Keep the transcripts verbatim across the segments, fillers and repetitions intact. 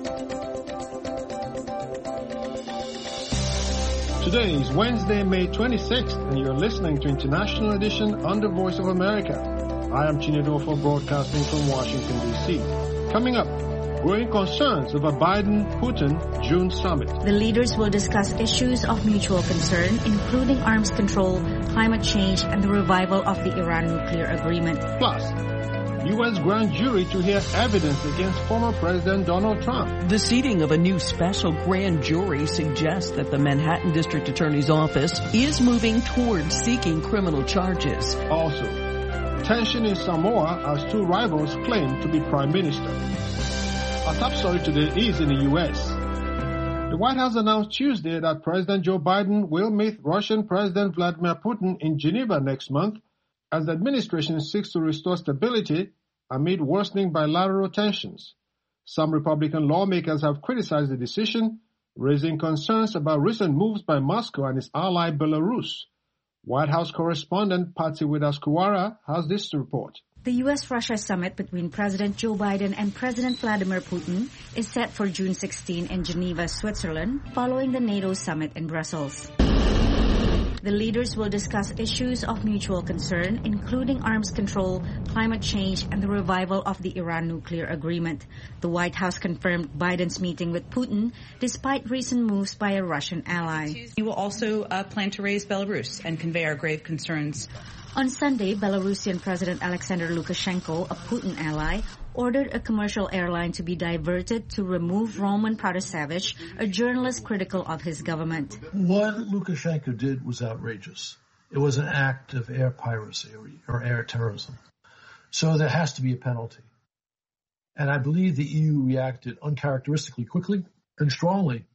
Today is Wednesday, May twenty-sixth, and you're listening to International Edition on the Voice of America. I am Chinedu broadcasting from Washington, D C. Coming up, growing concerns over Biden-Putin June summit. The leaders will discuss issues of mutual concern, including arms control, climate change, and the revival of the Iran nuclear agreement. Plus, U S grand jury to hear evidence against former President Donald Trump. The seating of a new special grand jury suggests that the Manhattan District Attorney's Office is moving towards seeking criminal charges. Also, tension in Samoa as two rivals claim to be prime minister. Our top story today is in the U S. The White House announced Tuesday that President Joe Biden will meet Russian President Vladimir Putin in Geneva next month as the administration seeks to restore stability amid worsening bilateral tensions. Some Republican lawmakers have criticized the decision, raising concerns about recent moves by Moscow and its ally Belarus. White House correspondent Patsy Widakuswara has this to report. The U S-Russia summit between President Joe Biden and President Vladimir Putin is set for June sixteenth in Geneva, Switzerland, following the NATO summit in Brussels. The leaders will discuss issues of mutual concern, including arms control, climate change, and the revival of the Iran nuclear agreement. The White House confirmed Biden's meeting with Putin, despite recent moves by a Russian ally. We will also uh, plan to raise Belarus and convey our grave concerns. On Sunday, Belarusian President Alexander Lukashenko, a Putin ally, ordered a commercial airline to be diverted to remove Roman Protasevich, a journalist critical of his government. What Lukashenko did was outrageous. It was an act of air piracy or air terrorism. So there has to be a penalty. And I believe the E U reacted uncharacteristically quickly and strongly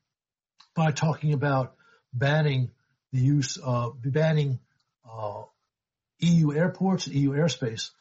by talking about banning the use of, banning uh, E U airports, E U airspace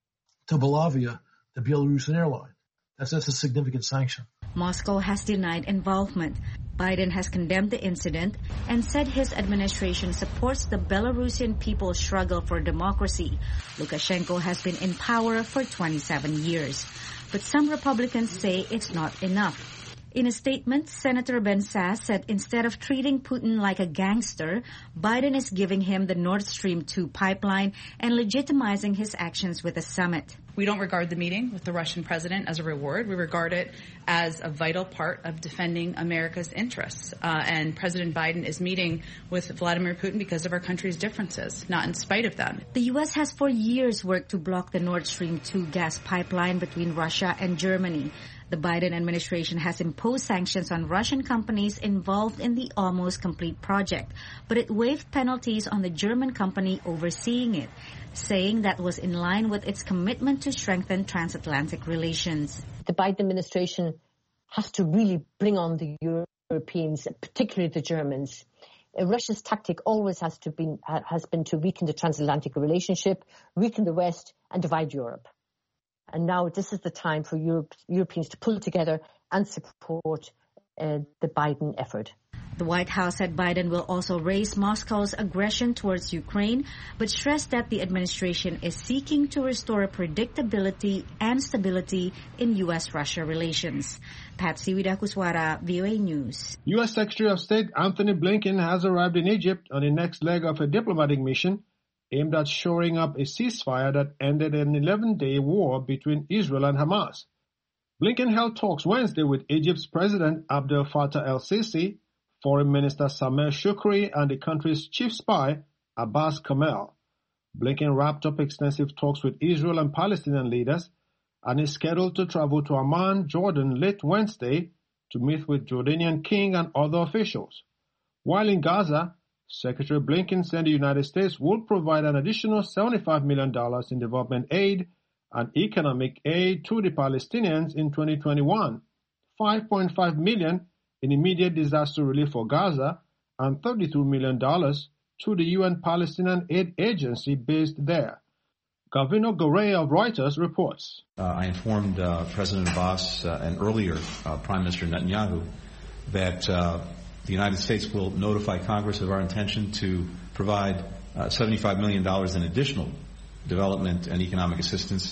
to Belavia, the Belarusian airline. That's, that's a significant sanction. Moscow has denied involvement. Biden has condemned the incident and said his administration supports the Belarusian people's struggle for democracy. Lukashenko has been in power for twenty-seven years. But some Republicans say it's not enough. In a statement, Senator Ben Sasse said instead of treating Putin like a gangster, Biden is giving him the Nord Stream two pipeline and legitimizing his actions with the summit. We don't regard the meeting with the Russian president as a reward. We regard it as a vital part of defending America's interests. Uh, and President Biden is meeting with Vladimir Putin because of our country's differences, not in spite of them. The U S has for years worked to block the Nord Stream two gas pipeline between Russia and Germany. The Biden administration has imposed sanctions on Russian companies involved in the almost complete project, but it waived penalties on the German company overseeing it, saying that was in line with its commitment to strengthen transatlantic relations. The Biden administration has to really bring on the Europeans, particularly the Germans. Uh, Russia's tactic always has to be has been to weaken the transatlantic relationship, weaken the West, and divide Europe. And now this is the time for Europe, Europeans to pull together and support uh, the Biden effort. The White House said Biden will also raise Moscow's aggression towards Ukraine, but stressed that the administration is seeking to restore predictability and stability in U S-Russia relations. Patsy Widakuswara, V O A News. U S Secretary of State Anthony Blinken has arrived in Egypt on the next leg of a diplomatic mission aimed at shoring up a ceasefire that ended an eleven-day war between Israel and Hamas. Blinken held talks Wednesday with Egypt's President Abdel Fattah el-Sisi, Foreign Minister Sameh Shoukry, and the country's chief spy, Abbas Kamel. Blinken wrapped up extensive talks with Israel and Palestinian leaders and is scheduled to travel to Amman, Jordan, late Wednesday to meet with Jordanian king and other officials. While in Gaza, Secretary Blinken said the United States will provide an additional seventy-five million dollars in development aid and economic aid to the Palestinians in twenty twenty-one, five point five million dollars in immediate disaster relief for Gaza, and thirty-two million dollars to the U N Palestinian Aid Agency based there. Gavino Gore of Reuters reports. Uh, I informed uh, President Abbas uh, and earlier uh, Prime Minister Netanyahu that uh, the United States will notify Congress of our intention to provide uh, seventy-five million dollars in additional development and economic assistance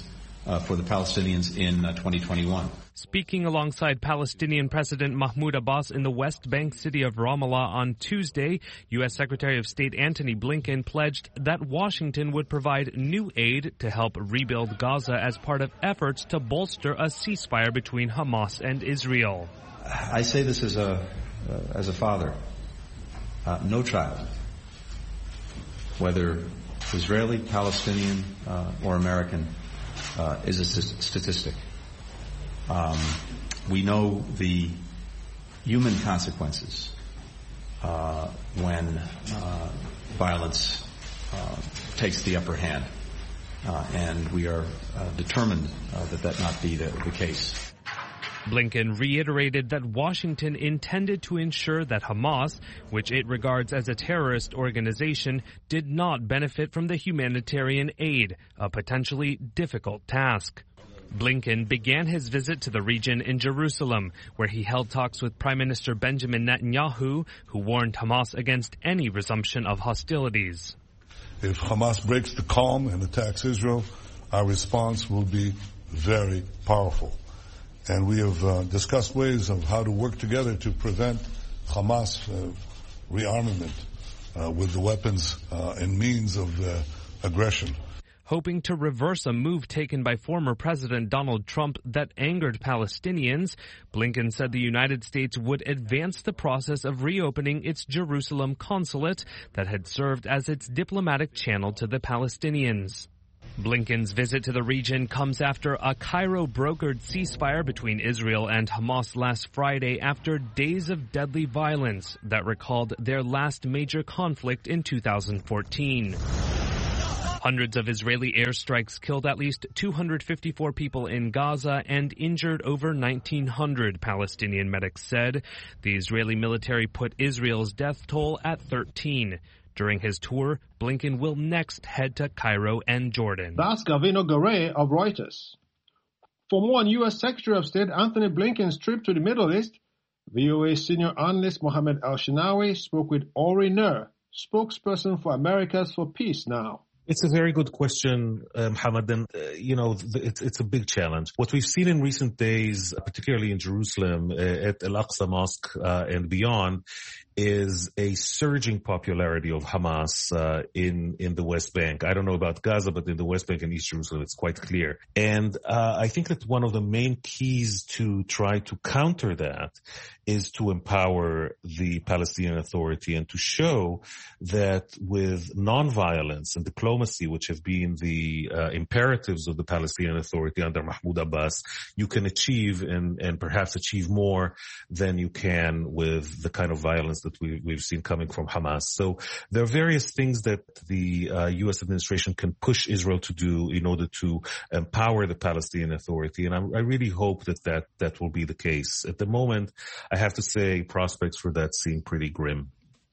uh, for the Palestinians in uh, twenty twenty-one. Speaking alongside Palestinian President Mahmoud Abbas in the West Bank city of Ramallah on Tuesday, U S Secretary of State Antony Blinken pledged that Washington would provide new aid to help rebuild Gaza as part of efforts to bolster a ceasefire between Hamas and Israel. I say this as a uh, as a father. Uh, no child, whether Israeli, Palestinian, uh, or American, uh, is a st- statistic. Um, we know the human consequences uh, when uh, violence uh, takes the upper hand, uh, and we are uh, determined uh, that that not be the, the case. Blinken reiterated that Washington intended to ensure that Hamas, which it regards as a terrorist organization, did not benefit from the humanitarian aid, a potentially difficult task. Blinken began his visit to the region in Jerusalem, where he held talks with Prime Minister Benjamin Netanyahu, who warned Hamas against any resumption of hostilities. If Hamas breaks the calm and attacks Israel, our response will be very powerful. And we have uh, discussed ways of how to work together to prevent Hamas uh, rearmament uh, with the weapons uh, and means of uh, aggression. Hoping to reverse a move taken by former President Donald Trump that angered Palestinians, Blinken said the United States would advance the process of reopening its Jerusalem consulate that had served as its diplomatic channel to the Palestinians. Blinken's visit to the region comes after a Cairo-brokered ceasefire between Israel and Hamas last Friday after days of deadly violence that recalled their last major conflict in two thousand fourteen. Hundreds of Israeli airstrikes killed at least two hundred fifty-four people in Gaza and injured over nineteen hundred, Palestinian medics said. The Israeli military put Israel's death toll at thirteen. During his tour, Blinken will next head to Cairo and Jordan. That's Gavino Garay of Reuters. For more on U S Secretary of State Antony Blinken's trip to the Middle East, V O A senior analyst Mohammed El-Shenawi spoke with Ori Nur, spokesperson for Americas for Peace Now. It's a very good question, uh, Mohammed, and, uh, you know, th- it's, it's a big challenge. What we've seen in recent days, particularly in Jerusalem, uh, at Al-Aqsa Mosque uh, and beyond, is a surging popularity of Hamas uh, in in the West Bank. I don't know about Gaza, but in the West Bank and East Jerusalem, it's quite clear. And uh, I think that one of the main keys to try to counter that is to empower the Palestinian Authority and to show that with nonviolence and diplomacy, which have been the uh, imperatives of the Palestinian Authority under Mahmoud Abbas, you can achieve and, and perhaps achieve more than you can with the kind of violence that we, we've seen coming from Hamas. So there are various things that the uh, U S administration can push Israel to do in order to empower the Palestinian Authority. And I, I really hope that, that that will be the case. At the moment, I have to say prospects for that seem pretty grim.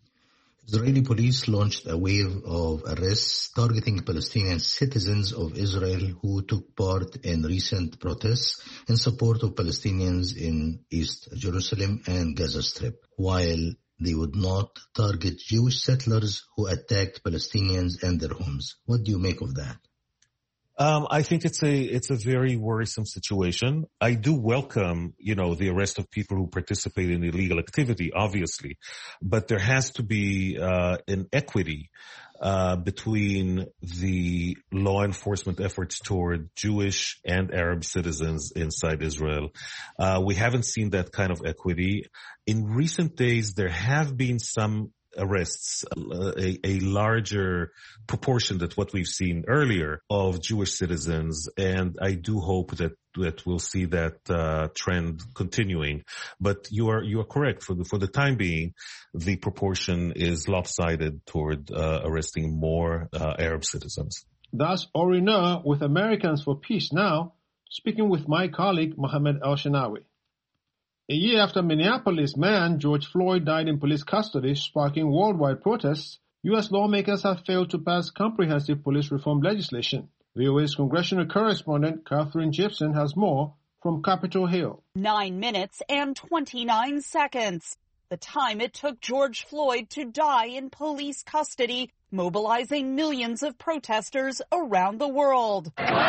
Israeli police launched a wave of arrests targeting Palestinian citizens of Israel who took part in recent protests in support of Palestinians in East Jerusalem and Gaza Strip, while they would not target Jewish settlers who attacked Palestinians and their homes. What do you make of that? Um, I think it's a, it's a very worrisome situation. I do welcome, you know, the arrest of people who participate in illegal activity, obviously, but there has to be, uh, an equity, uh, between the law enforcement efforts toward Jewish and Arab citizens inside Israel. Uh, we haven't seen that kind of equity. In recent days, there have been some arrests, a, a larger proportion than what we've seen earlier of Jewish citizens, and I do hope that that we'll see that uh, trend continuing. But you are you are correct. For the for the time being, the proportion is lopsided toward uh, arresting more uh, Arab citizens. That's Ori Nur with Americans for Peace Now, speaking with my colleague Mohammed El-Shenawi. A year after Minneapolis man George Floyd died in police custody, sparking worldwide protests, U S lawmakers have failed to pass comprehensive police reform legislation. V O A's congressional correspondent Catherine Gibson has more from Capitol Hill. Nine minutes and twenty-nine seconds. The time it took George Floyd to die in police custody mobilizing millions of protesters around the world.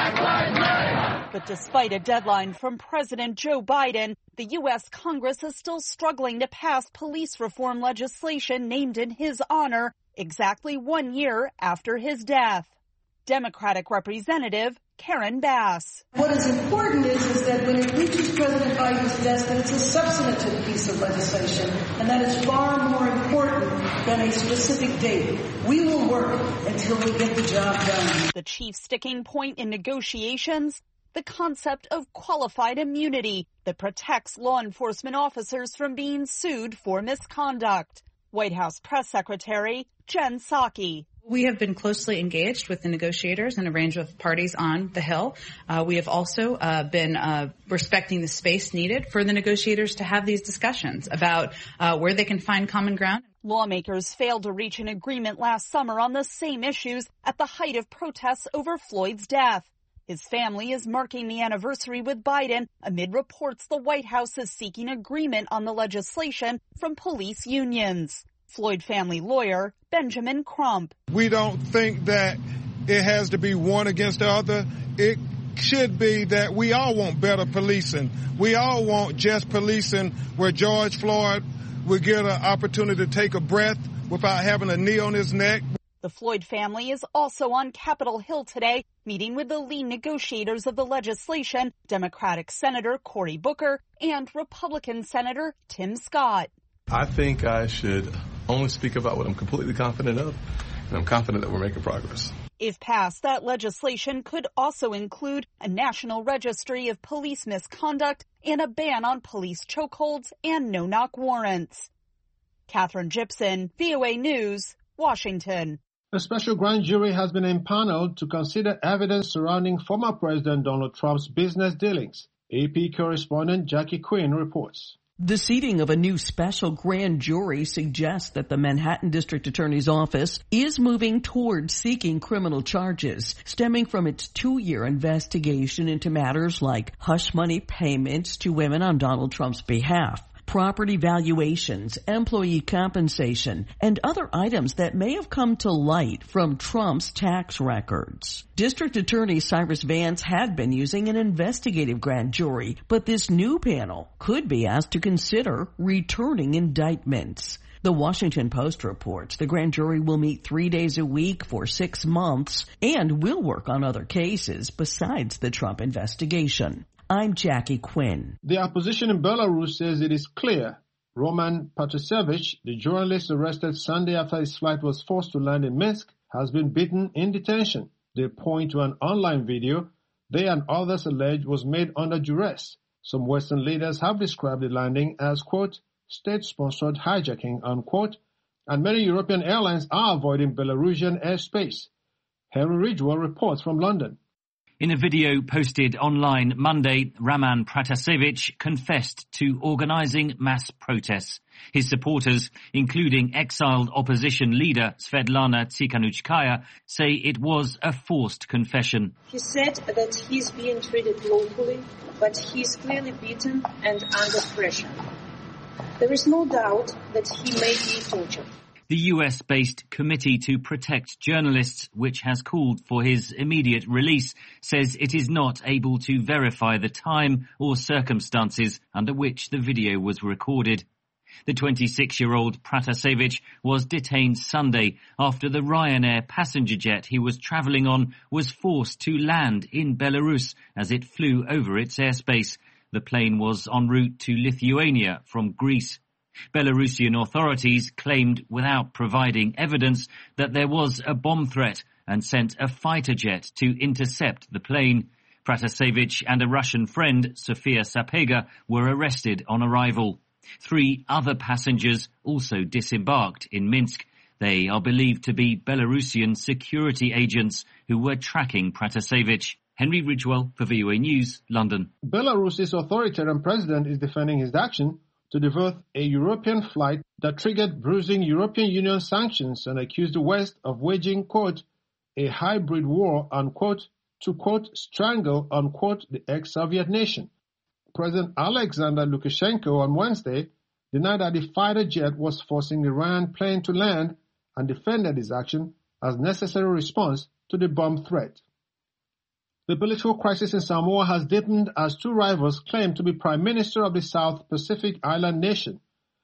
But despite a deadline from President Joe Biden, the U S Congress is still struggling to pass police reform legislation named in his honor exactly one year after his death. Democratic Representative Karen Bass. What is important is, is that when it reaches President Biden's desk, that it's a substantive piece of legislation, and that is far more important than a specific date. We will work until we get the job done. The chief sticking point in negotiations, the concept of qualified immunity that protects law enforcement officers from being sued for misconduct. White House Press Secretary Jen Psaki. We have been closely engaged with the negotiators and a range of parties on the Hill. Uh, we have also uh, been uh, respecting the space needed for the negotiators to have these discussions about uh, where they can find common ground. Lawmakers failed to reach an agreement last summer on the same issues at the height of protests over Floyd's death. His family is marking the anniversary with Biden amid reports the White House is seeking agreement on the legislation from police unions. Floyd family lawyer Benjamin Crump. We don't think that it has to be one against the other. It should be that we all want better policing. We all want just policing where George Floyd would get an opportunity to take a breath without having a knee on his neck. The Floyd family is also on Capitol Hill today, meeting with the lead negotiators of the legislation, Democratic Senator Cory Booker and Republican Senator Tim Scott. I think I should only speak about what I'm completely confident of, and I'm confident that we're making progress. If passed, that legislation could also include a national registry of police misconduct and a ban on police chokeholds and no-knock warrants. Catherine Gibson, V O A News, Washington. A special grand jury has been impaneled to consider evidence surrounding former President Donald Trump's business dealings. A P correspondent Jackie Quinn reports. The seating of a new special grand jury suggests that the Manhattan District Attorney's Office is moving towards seeking criminal charges stemming from its two-year investigation into matters like hush money payments to women on Donald Trump's behalf, property valuations, employee compensation, and other items that may have come to light from Trump's tax records. District Attorney Cyrus Vance had been using an investigative grand jury, but this new panel could be asked to consider returning indictments. The Washington Post reports the grand jury will meet three days a week for six months and will work on other cases besides the Trump investigation. I'm Jackie Quinn. The opposition in Belarus says it is clear Roman Protasevich, the journalist arrested Sunday after his flight was forced to land in Minsk, has been beaten in detention. They point to an online video they and others allege was made under duress. Some Western leaders have described the landing as, quote, state-sponsored hijacking, unquote, and many European airlines are avoiding Belarusian airspace. Henry Ridgewell reports from London. In a video posted online Monday, Roman Protasevich confessed to organising mass protests. His supporters, including exiled opposition leader Svetlana Tsikhanouskaya, say it was a forced confession. He said that he's being treated locally, but he's clearly beaten and under pressure. There is no doubt that he may be tortured. The U S-based Committee to Protect Journalists, which has called for his immediate release, says it is not able to verify the time or circumstances under which the video was recorded. The twenty-six-year-old Protasevich was detained Sunday after the Ryanair passenger jet he was travelling on was forced to land in Belarus as it flew over its airspace. The plane was en route to Lithuania from Greece. Belarusian authorities claimed without providing evidence that there was a bomb threat and sent a fighter jet to intercept the plane. Protasevich and a Russian friend, Sofia Sapega, were arrested on arrival. Three other passengers also disembarked in Minsk. They are believed to be Belarusian security agents who were tracking Protasevich. Henry Ridgewell for V O A News, London. Belarus's authoritarian president is defending his action to divert a European flight that triggered bruising European Union sanctions and accused the West of waging, quote, a hybrid war, unquote, to, quote, strangle, unquote, the ex-Soviet nation. President Alexander Lukashenko on Wednesday denied that the fighter jet was forcing the Ryan plane to land and defended his action as necessary response to the bomb threat. The political crisis in Samoa has deepened as two rivals claim to be Prime Minister of the South Pacific island nation.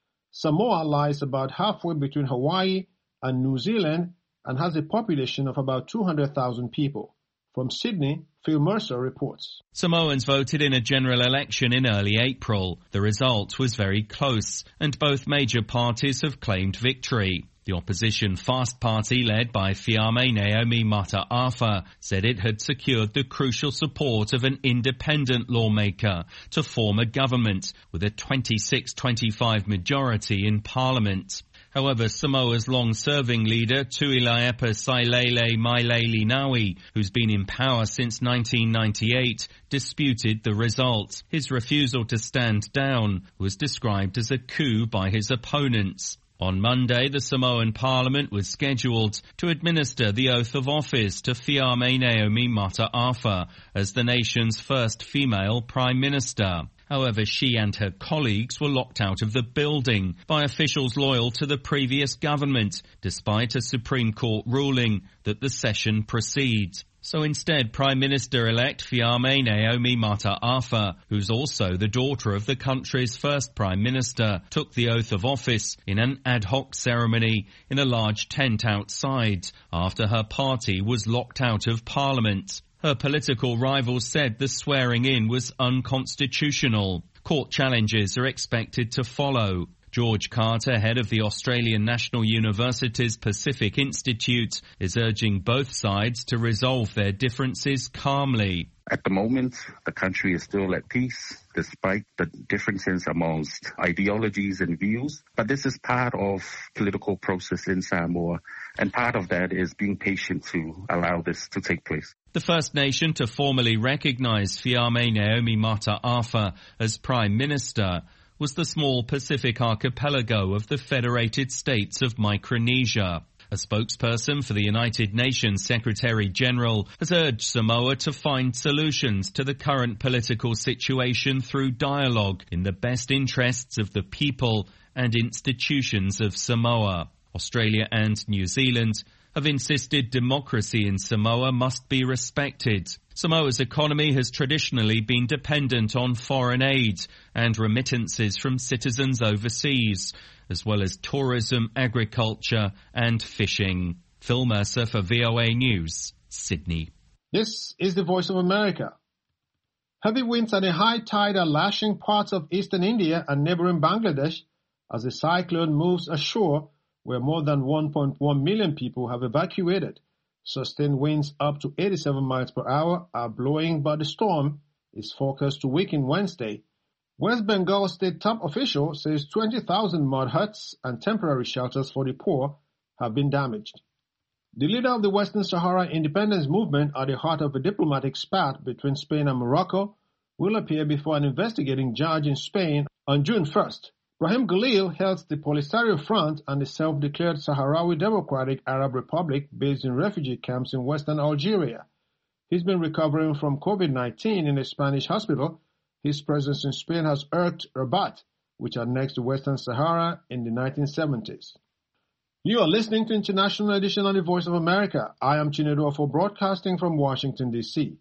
Samoa lies about halfway between Hawaii and New Zealand and has a population of about two hundred thousand people. From Sydney, Phil Mercer reports. Samoans voted in a general election in early April. The result was very close, and both major parties have claimed victory. The opposition Fast Party, led by Fiame Naomi Mata'afa, said it had secured the crucial support of an independent lawmaker to form a government with a twenty-six twenty-five majority in parliament. However, Samoa's long-serving leader, Tuilaepa Sailele Mailelinawi, who's been in power since nineteen ninety-eight, disputed the result. His refusal to stand down was described as a coup by his opponents. On Monday, the Samoan Parliament was scheduled to administer the oath of office to Fiame Naomi Mata'afa as the nation's first female Prime Minister. However, she and her colleagues were locked out of the building by officials loyal to the previous government, despite a Supreme Court ruling that the session proceed. So instead, Prime Minister-elect Fiame Naomi Mata'afa, who's also the daughter of the country's first Prime Minister, took the oath of office in an ad hoc ceremony in a large tent outside after her party was locked out of Parliament. Her political rivals said the swearing-in was unconstitutional. Court challenges are expected to follow. George Carter, head of the Australian National University's Pacific Institute, is urging both sides to resolve their differences calmly. At the moment, the country is still at peace, despite the differences amongst ideologies and views. But this is part of political process in Samoa, and part of that is being patient to allow this to take place. The first nation to formally recognise Fiame Naomi Mata'afa as Prime Minister was the small Pacific archipelago of the Federated States of Micronesia. A spokesperson for the United Nations Secretary-General has urged Samoa to find solutions to the current political situation through dialogue in the best interests of the people and institutions of Samoa. Australia and New Zealand have insisted democracy in Samoa must be respected. Samoa's economy has traditionally been dependent on foreign aid and remittances from citizens overseas, as well as tourism, agriculture and fishing. Phil Mercer for V O A News, Sydney. This is the Voice of America. Heavy winds and a high tide are lashing parts of eastern India and neighboring Bangladesh as the cyclone moves ashore, where more than one point one million people have evacuated. Sustained winds up to eighty-seven miles per hour are blowing, but the storm is forecast to weaken Wednesday. West Bengal state top official says twenty thousand mud huts and temporary shelters for the poor have been damaged. The leader of the Western Sahara independence movement, at the heart of a diplomatic spat between Spain and Morocco, will appear before an investigating judge in Spain on June first. Brahim Galil heads the Polisario Front and the self-declared Sahrawi Democratic Arab Republic based in refugee camps in western Algeria. He's been recovering from COVID nineteen in a Spanish hospital. His presence in Spain has irked Rabat, which annexed the Western Sahara in the nineteen seventies. You are listening to International Edition on the Voice of America. I am Chinedu for broadcasting from Washington, D C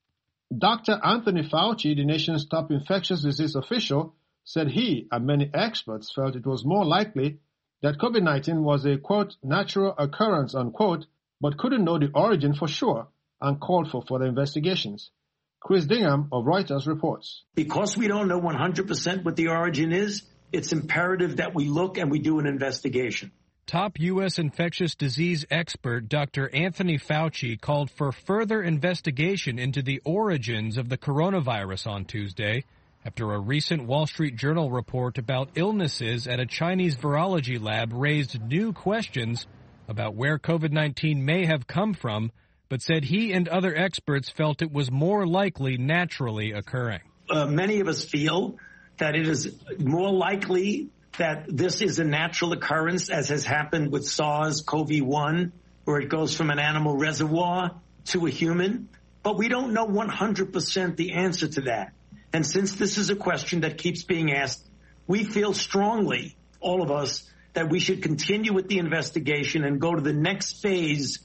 Doctor Anthony Fauci, the nation's top infectious disease official, said he and many experts felt it was more likely that COVID nineteen was a, quote, natural occurrence, unquote, but couldn't know the origin for sure and called for further investigations. Chris Dingham of Reuters reports. Because we don't know one hundred percent what the origin is, it's imperative that we look and we do an investigation. Top U S infectious disease expert Doctor Anthony Fauci called for further investigation into the origins of the coronavirus on Tuesday, after a recent Wall Street Journal report about illnesses at a Chinese virology lab raised new questions about where COVID nineteen may have come from, but said he and other experts felt it was more likely naturally occurring. Uh, many of us feel that it is more likely that this is a natural occurrence, as has happened with SARS-C o V one, where it goes from an animal reservoir to a human. But we don't know one hundred percent the answer to that. And since this is a question that keeps being asked, we feel strongly, all of us, that we should continue with the investigation and go to the next phase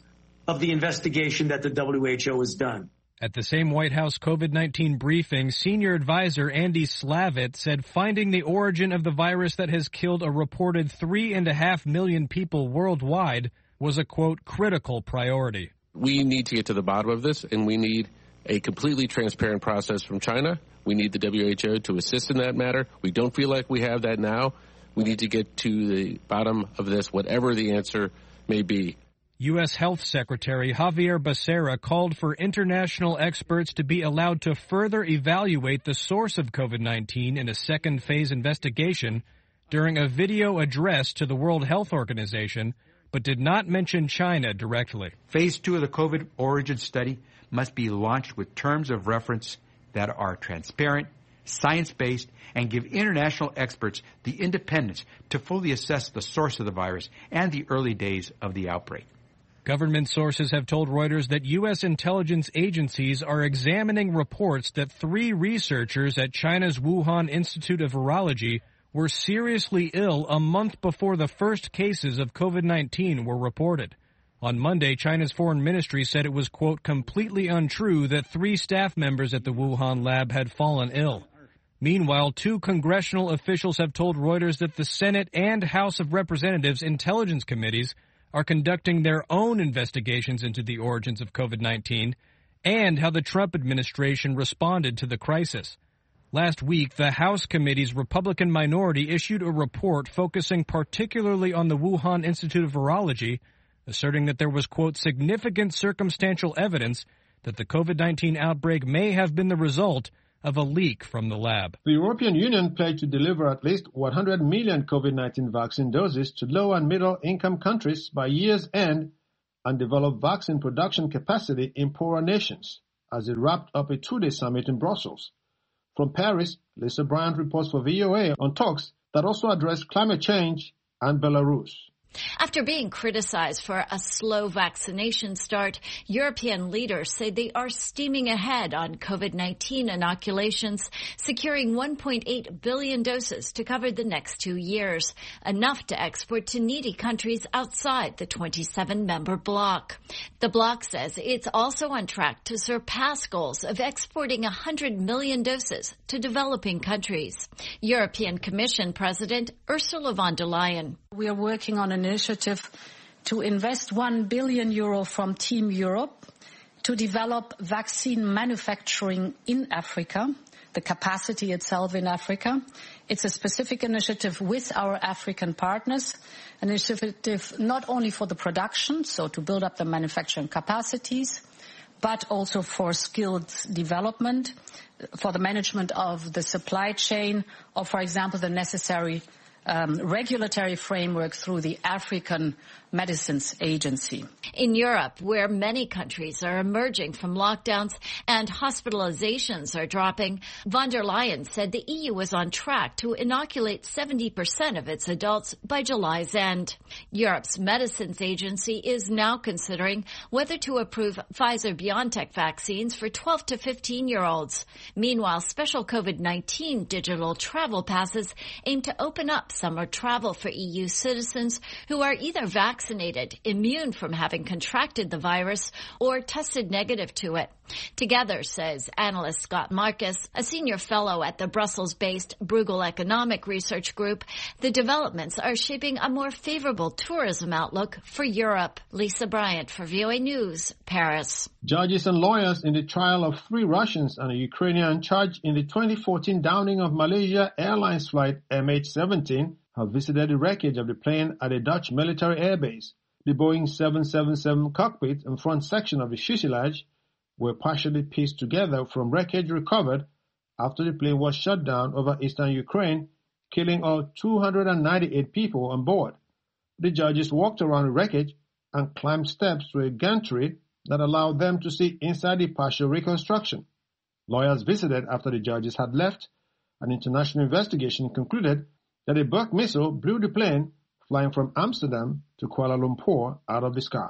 of the investigation that the W H O has done. At the same White House COVID nineteen briefing, senior advisor Andy Slavitt said finding the origin of the virus that has killed a reported three and a half million people worldwide was a, quote, critical priority. We need to get to the bottom of this, and we need a completely transparent process from China. We need the W H O to assist in that matter. We don't feel like we have that now. We need to get to the bottom of this, whatever the answer may be. U S Health Secretary Javier Becerra called for international experts to be allowed to further evaluate the source of COVID nineteen in a second phase investigation during a video address to the World Health Organization, but did not mention China directly. Phase two of the COVID origin study must be launched with terms of reference that are transparent, science-based, and give international experts the independence to fully assess the source of the virus and the early days of the outbreak. Government sources have told Reuters that U S intelligence agencies are examining reports that three researchers at China's Wuhan Institute of Virology were seriously ill a month before the first cases of COVID nineteen were reported. On Monday, China's foreign ministry said it was, quote, completely untrue that three staff members at the Wuhan lab had fallen ill. Meanwhile, two congressional officials have told Reuters that the Senate and House of Representatives intelligence committees are conducting their own investigations into the origins of COVID nineteen and how the Trump administration responded to the crisis. Last week, the House committee's Republican minority issued a report focusing particularly on the Wuhan Institute of Virology, asserting that there was, quote, significant circumstantial evidence that the COVID nineteen outbreak may have been the result of a leak from the lab. The European Union pledged to deliver at least one hundred million COVID nineteen vaccine doses to low and middle income countries by year's end and develop vaccine production capacity in poorer nations as it wrapped up a two-day summit in Brussels. From Paris, Lisa Bryant reports for V O A on talks that also address climate change and Belarus. After being criticized for a slow vaccination start, European leaders say they are steaming ahead on COVID nineteen inoculations, securing one point eight billion doses to cover the next two years, enough to export to needy countries outside the twenty-seven member bloc. The bloc says it's also on track to surpass goals of exporting one hundred million doses to developing countries. European Commission President Ursula von der Leyen. We are working on an initiative to invest one billion euro from Team Europe to develop vaccine manufacturing in Africa, the capacity itself in Africa. It's a specific initiative with our African partners, an initiative not only for the production, so to build up the manufacturing capacities, but also for skilled development, for the management of the supply chain, or, for example, the necessary Um, regulatory framework through the African Medicines Agency. In Europe, where many countries are emerging from lockdowns and hospitalizations are dropping, von der Leyen said the E U is on track to inoculate seventy percent of its adults by July's end. Europe's Medicines Agency is now considering whether to approve Pfizer-BioNTech vaccines for twelve to fifteen-year-olds. Meanwhile, special COVID nineteen digital travel passes aim to open up summer travel for E U citizens who are either vaccinated, immune from having contracted the virus, or tested negative to it. Together, says analyst Scott Marcus, a senior fellow at the Brussels-based Bruegel Economic Research Group, the developments are shaping a more favorable tourism outlook for Europe. Lisa Bryant for V O A News, Paris. Judges and lawyers in the trial of three Russians and a Ukrainian charged in the twenty fourteen downing of Malaysia Airlines flight M H seventeen have visited the wreckage of the plane at a Dutch military airbase. The Boeing seven seventy-seven cockpit and front section of the fuselage were partially pieced together from wreckage recovered after the plane was shut down over eastern Ukraine, killing all two hundred ninety-eight people on board. The judges walked around the wreckage and climbed steps to a gantry that allowed them to see inside the partial reconstruction. Lawyers visited after the judges had left. An international investigation concluded that a Buk missile blew the plane flying from Amsterdam to Kuala Lumpur out of the sky.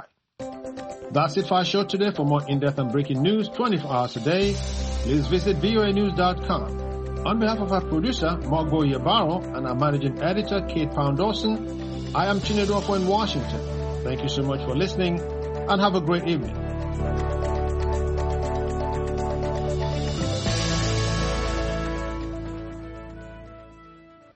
That's it for our show today. For more in-depth and breaking news twenty-four hours a day, please visit V O A news dot com. On behalf of our producer, Mogbo Yabaro, and our managing editor, Kate Pound Dawson, I am Chinedu in Washington. Thank you so much for listening. and have a great evening.